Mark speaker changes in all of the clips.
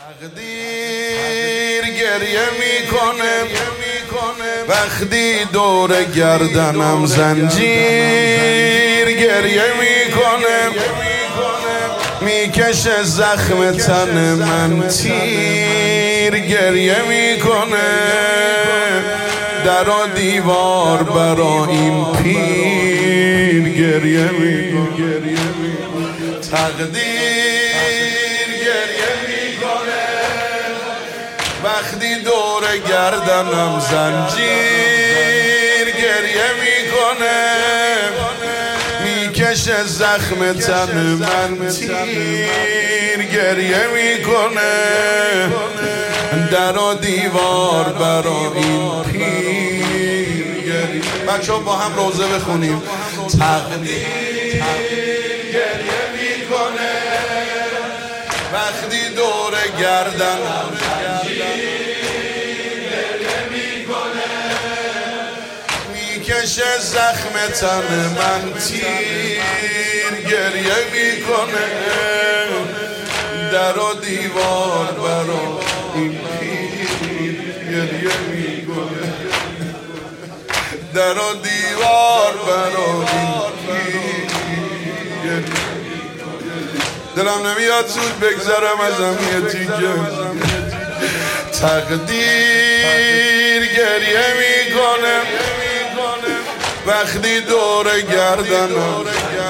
Speaker 1: تقدیر گریه میکنه وقتی دور گردنم زنجیر گریه میکنه، میکشه زخم تن من تیر گریه میکنه، در و دیوار برا این پیر گریه میکنه. تقدیر گریه میکنه وقتی دور گردنم زنجیر گریه میکنه، میکشه زخم تن من تیر گریه میکنه، در و دیوار برا این پیر گریه. بچه ها با هم روزه بخونیم. تقدیر گریه میکنه وقتی دور گردنم گریه میکنه، میکشه زخم تن من تیر گریه میکنه، در و دیوار برا این پیر گریه میکنه، در و دیوار برا این پیر گریه. دلم نمیاد زود بگذرم ازم یه تیکه. تقدیر گریه میکنه وقتی دور گردنم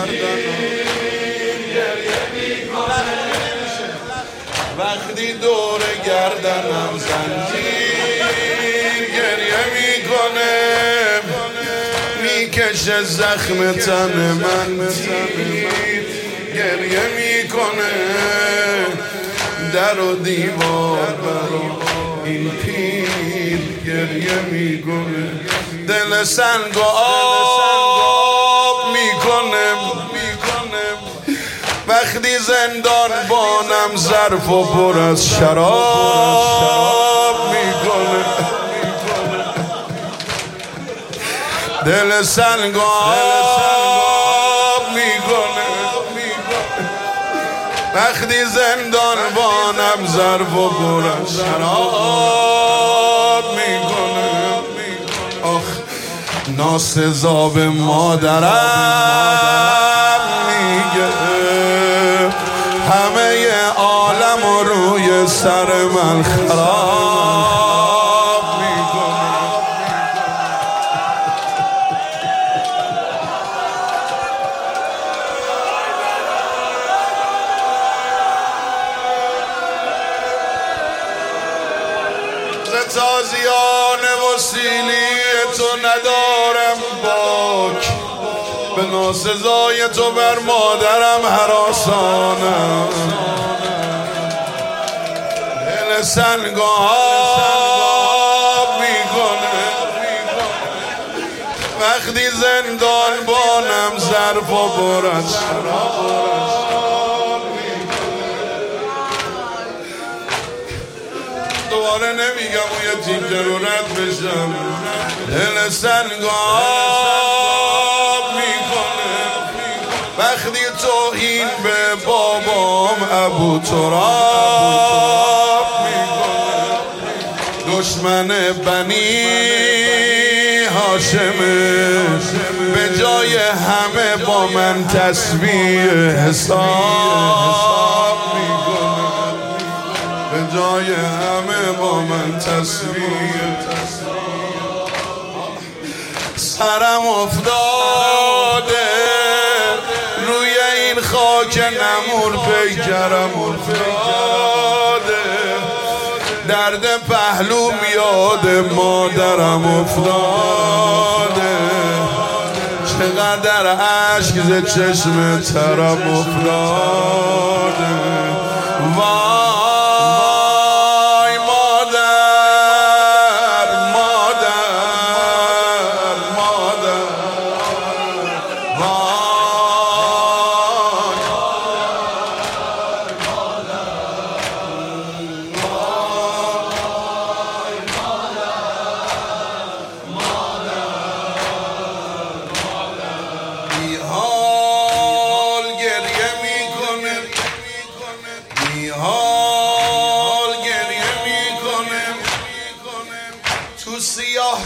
Speaker 1: وقتی دور گردنم زنجیر گریه میکنه، میکشه زخم تن من تیر گریه میکنه، در و دیوار برا این پیر گریه میکنه، دل سنگ و آب میکنه وقتی زندان بانم ظرف و پر از شراب میکنه، دل سنگ و آب میکنه وقتی زندان بانم ظرف و پر از شراب میکنه. آخ ناسزا به مادرم میگه همه عالم و روی سر من خراب میکنه. ز تازیان وسیلی تو ندارم باک، به ناسزای تو بر مادرم هراسانم، دل سنگ و آب میکنه وقتی زندان بانم ظرف و پر از شراب میکنه. دوباره نمیگم اون یه تیکه رو رد بشم. دل سنگ و آب میکنه وقتی توهین به بابام ابو تراب میکنه، دشمن بنی هاشمه به جای همه با من تسبیح حساب میکنه، به جای همه با من تسبیح. سرم افتاده روی این خاک نمور، پیکرم افتاده درد پهلوم یاد مادرم افتاده، چقدر عشق ز چشم ترم افتاده. وای مادر مادر مادر وای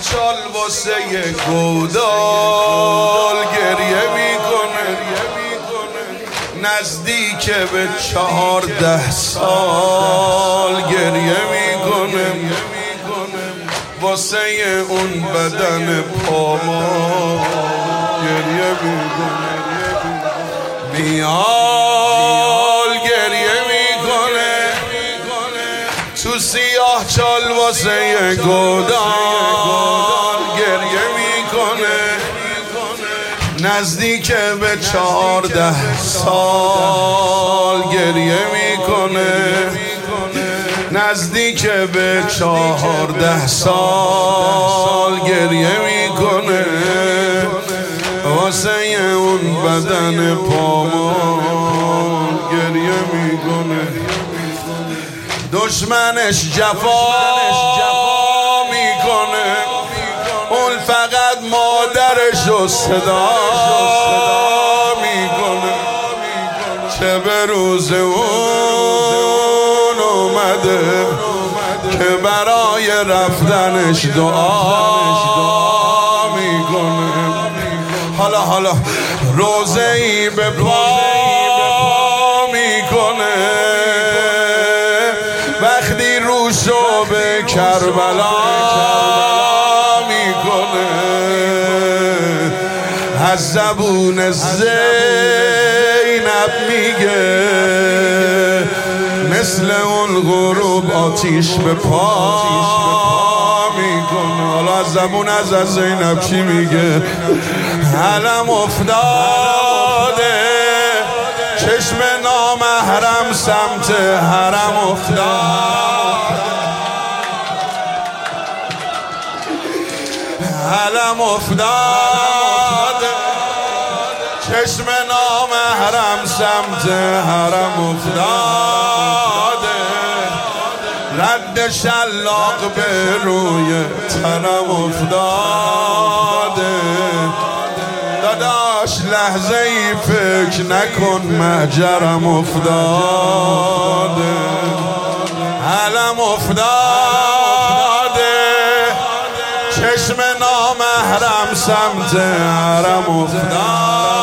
Speaker 1: یخچال واسه گودال گریه میکنه، نزدیک به 14 سال گریه میکنه، واسه اون بدن پاما گریه میکنه، میال گریه میکنه تو سیاه چال واسه گودال گریه میکنه، نزدیک به 14 سال گریه میکنه، نزدیک به 14 سال گریه میکنه، واسه اون بدن پامان گریه میکنه. دشمنش جفا میکنه، اون فقط مادرشو صدا میکنه، چه به روز اون اومده که برای رفتنش دعا میکنه. حالا روزه ای به پا میکنه، وقتی روشو به کربلا میکنه، از زبون زینب میگه مثل اون غروب آتیش به پا میکنه. حالا از زبون از زینب چی میگه؟ علم افتاده، چشم نامحرم سمت حرم افتاده، علم افتاده، چشم نامحرم سمت حرم افتاده، رد شلاق به روی تنم افتاده، داداش لحظه ای فکر نکن محجرم افتاده، علم افتاده، چشم نامحرم سمت حرم افتاده.